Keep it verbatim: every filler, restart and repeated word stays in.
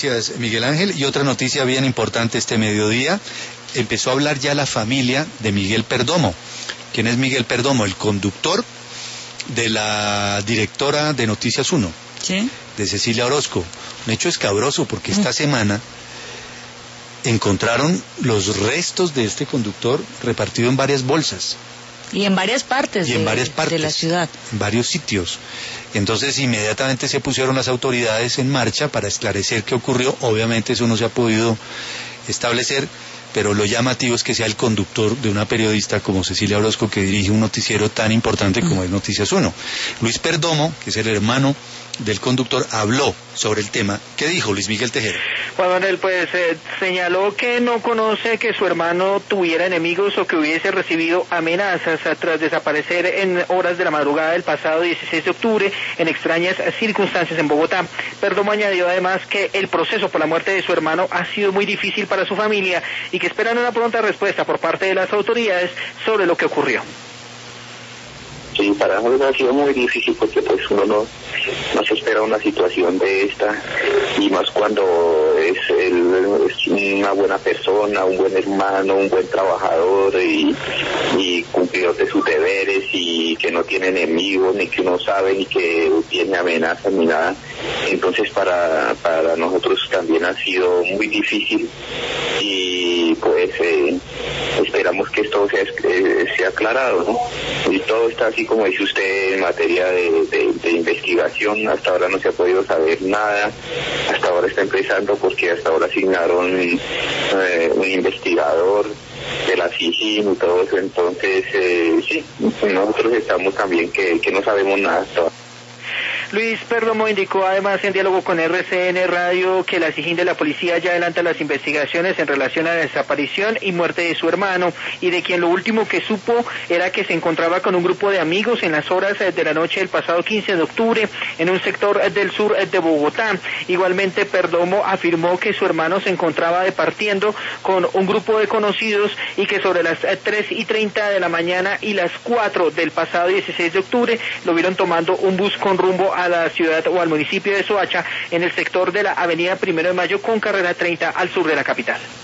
Gracias, Miguel Ángel. Y otra noticia bien importante este mediodía. Empezó a hablar ya la familia de Miguel Perdomo. ¿Quién es Miguel Perdomo? El conductor de la directora de Noticias uno, ¿sí?, de Cecilia Orozco. Un hecho escabroso porque esta semana encontraron los restos de este conductor repartido en varias bolsas. Y en varias partes, y en de, varias partes de la ciudad. En varios sitios. Entonces inmediatamente se pusieron las autoridades en marcha para esclarecer qué ocurrió. Obviamente eso no se ha podido establecer, pero lo llamativo es que sea el conductor de una periodista como Cecilia Orozco, que dirige un noticiero tan importante como es Noticias uno. Luis Perdomo, que es el hermano del conductor, habló sobre el tema. ¿Qué dijo Luis Miguel Tejero? Juan Manuel, pues eh, señaló que no conoce que su hermano tuviera enemigos o que hubiese recibido amenazas tras desaparecer en horas de la madrugada del pasado dieciséis de octubre en extrañas circunstancias en Bogotá. Perdomo añadió además que el proceso por la muerte de su hermano ha sido muy difícil para su familia y que esperan una pronta respuesta por parte de las autoridades sobre lo que ocurrió. Sí, para nosotros ha sido muy difícil porque pues uno no, no se espera una situación de esta, y más cuando es, el, es una buena persona, un buen hermano, un buen trabajador y, y cumplidor de sus deberes, y que no tiene enemigos, ni que uno sabe, ni que tiene amenazas, ni nada. Entonces para, para nosotros también ha sido muy difícil, y pues eh, esperamos que esto sea, eh, sea aclarado, ¿no? Y todo está así como dice usted en materia de, de, de investigación. Hasta ahora no se ha podido saber nada, hasta ahora está empezando porque hasta ahora asignaron eh, un investigador de la SIJIN y todo eso. Entonces eh, sí, nosotros estamos también que, que no sabemos nada hasta ahora. Luis Perdomo indicó además en diálogo con R C N Radio que la SIJIN de la policía ya adelanta las investigaciones en relación a la desaparición y muerte de su hermano, y de quien lo último que supo era que se encontraba con un grupo de amigos en las horas de la noche del pasado quince de octubre en un sector del sur de Bogotá. Igualmente Perdomo afirmó que su hermano se encontraba departiendo con un grupo de conocidos y que sobre las tres y treinta de la mañana y las cuatro del pasado dieciséis de octubre lo vieron tomando un bus con rumbo a a la ciudad o al municipio de Soacha en el sector de la avenida Primero de Mayo con carrera treinta al sur de la capital.